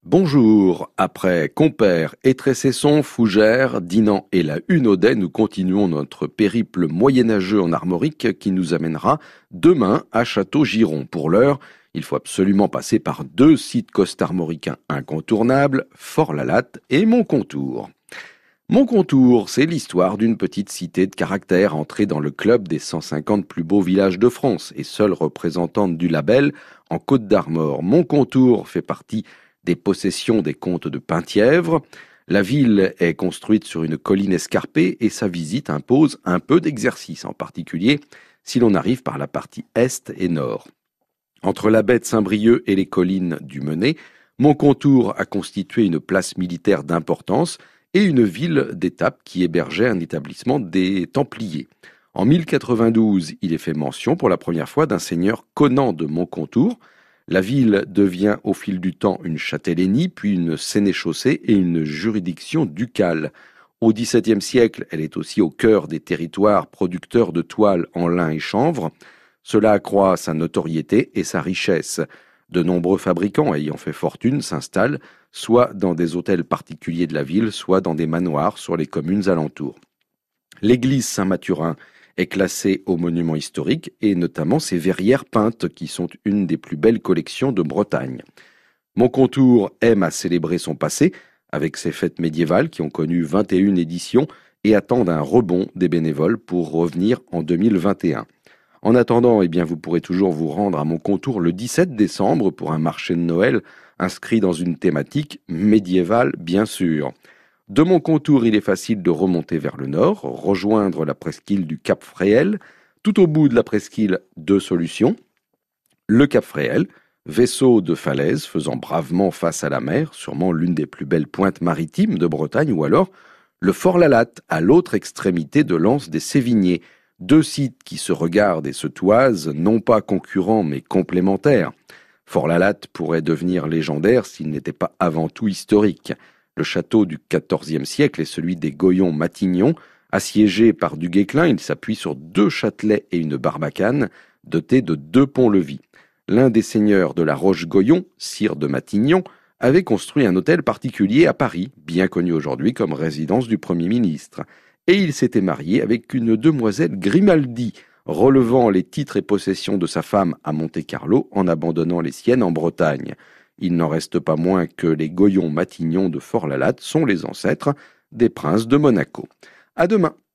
Bonjour, après Compère et Tressesson, Fougères, Dinan et la Hunaudet, nous continuons notre périple moyenâgeux en armorique qui nous amènera demain à Château-Giron. Pour l'heure, il faut absolument passer par deux sites costarmoricains incontournables, Fort-la-Latte et Moncontour. Moncontour, c'est l'histoire d'une petite cité de caractère entrée dans le club des 150 plus beaux villages de France et seule représentante du label en Côte d'Armor. Moncontour fait partie des possessions des comtes de Penthièvre. La ville est construite sur une colline escarpée et sa visite impose un peu d'exercice, en particulier si l'on arrive par la partie est et nord. Entre la baie de Saint-Brieuc et les collines du Menet, Moncontour a constitué une place militaire d'importance et une ville d'étape qui hébergeait un établissement des Templiers. En 1092, il est fait mention pour la première fois d'un seigneur Conan de Moncontour. La ville devient au fil du temps une châtellenie, puis une sénéchaussée et une juridiction ducale. Au XVIIe siècle, elle est aussi au cœur des territoires producteurs de toiles en lin et chanvre. Cela accroît sa notoriété et sa richesse. De nombreux fabricants ayant fait fortune s'installent soit dans des hôtels particuliers de la ville, soit dans des manoirs sur les communes alentours. L'église Saint-Mathurin est classée au monument historique et notamment ses verrières peintes qui sont une des plus belles collections de Bretagne. Moncontour aime à célébrer son passé avec ses fêtes médiévales qui ont connu 21 éditions et attendent un rebond des bénévoles pour revenir en 2021. En attendant, vous pourrez toujours vous rendre à Moncontour le 17 décembre pour un marché de Noël inscrit dans une thématique médiévale, bien sûr. De Moncontour, il est facile de remonter vers le nord, rejoindre la presqu'île du Cap Fréhel. Tout au bout de la presqu'île, deux solutions. Le Cap Fréhel, vaisseau de falaise faisant bravement face à la mer, sûrement l'une des plus belles pointes maritimes de Bretagne, ou alors le Fort-la-Latte, à l'autre extrémité de l'anse des Sévigné. Deux sites qui se regardent et se toisent, non pas concurrents mais complémentaires. Fort-la-Latte pourrait devenir légendaire s'il n'était pas avant tout historique. Le château du XIVe siècle est celui des Goyon-Matignon. Assiégé par du Guesclin, il s'appuie sur deux châtelets et une barbacane, dotés de deux ponts-levis. L'un des seigneurs de la Roche-Goyon, sire de Matignon, avait construit un hôtel particulier à Paris, bien connu aujourd'hui comme résidence du Premier ministre. Et il s'était marié avec une demoiselle Grimaldi, relevant les titres et possessions de sa femme à Monte-Carlo en abandonnant les siennes en Bretagne. Il n'en reste pas moins que les Goyon-Matignon de Fort-la-Latte sont les ancêtres des princes de Monaco. À demain.